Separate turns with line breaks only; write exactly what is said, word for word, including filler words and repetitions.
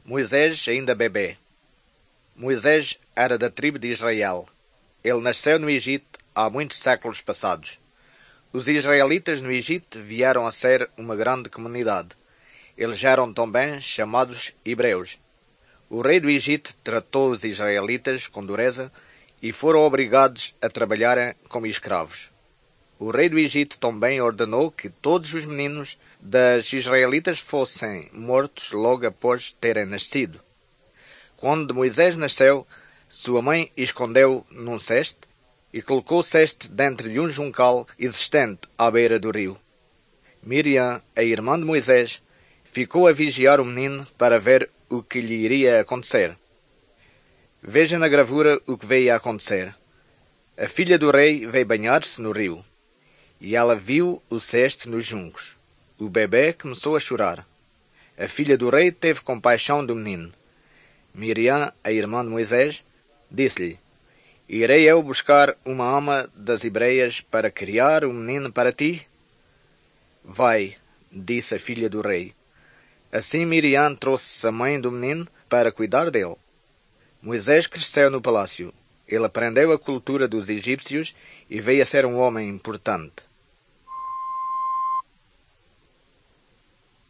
Moisés ainda bebê. Moisés era da tribo de Israel. Ele nasceu no Egito há muitos séculos passados. Os israelitas no Egito vieram a ser uma grande comunidade. Eles eram também chamados hebreus. O rei do Egito tratou os israelitas com dureza e foram obrigados a trabalharem como escravos. O rei do Egito também ordenou que todos os meninos das israelitas fossem mortos logo após terem nascido. Quando Moisés nasceu, sua mãe escondeu-o num cesto e colocou o cesto dentro de um juncal existente à beira do rio. Miriam, a irmã de Moisés, ficou a vigiar o menino para ver o que lhe iria acontecer. Veja na gravura o que veio a acontecer. A filha do rei veio banhar-se no rio, e ela viu o cesto nos juncos. O bebê começou a chorar. A filha do rei teve compaixão do menino. Miriam, a irmã de Moisés, disse-lhe: Irei eu buscar uma ama das hebreias para criar o menino para ti? Vai, disse a filha do rei. Assim Miriam trouxe a mãe do menino para cuidar dele. Moisés cresceu no palácio. Ele aprendeu a cultura dos egípcios e veio a ser um homem importante.